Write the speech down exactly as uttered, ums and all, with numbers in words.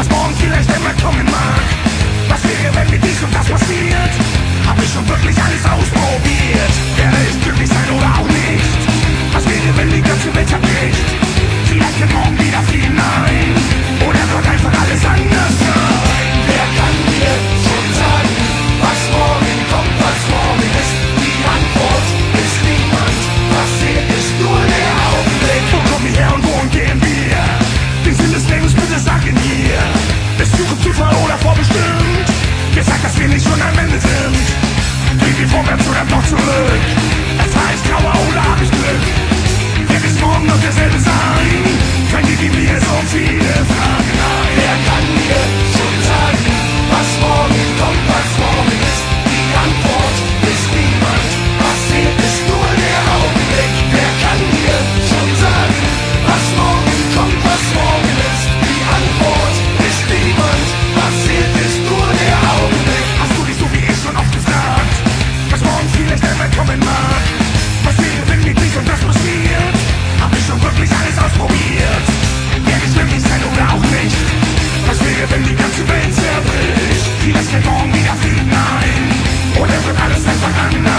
morgen vielleicht einmal kommen mag. Was wäre, wenn mir dies und das passiert? Hab ich schon wirklich alles ausprobiert? Werde ich glücklich sein oder auch nicht? Was wäre, wenn die ganze Welt zerbricht? Vielleicht wird morgen wieder Frieden ein. Oder wird einfach alles anders sein? Wer kann mir schon sagen, was morgen kommt, was morgen ist? Die Antwort ist niemand. Was zählt, ist nur der Augenblick. Wo kommen wir her und wohin gehen wir? Den Sinn des Lebens, bitte sagen hier. Ist Zukunft Zufall oder vorbestimmt? Wer sagt, dass wir nicht schon am Ende sind? Gehen wir vorwärts oder noch zurück? Es heißt Trauer oder hab ich Glück? Wird es morgen noch derselbe sein? Kann die geben mir so viele Fragen ein? Wer kann mir schon sagen, was morgen kommt, was morgen ist? Die Antwort ist niemand. Was zählt, ist nur der Augenblick. Wer kann mir schon sagen, was morgen kommt, was morgen ist? Die Antwort ist niemand. Was zählt, ist nur der Augenblick. Hast du dich so wie ich schon oft gefragt, was morgen vielleicht einmal kommen mag? Was wäre, wenn mir dies und das passiert? Hab ich schon wirklich alles ausprobiert? Werde ich glücklich sein oder auch nicht? Was wäre, wenn die ganze Welt zerbricht? Vielleicht fällt morgen wieder Frieden ein. Oder wird alles einfach anders?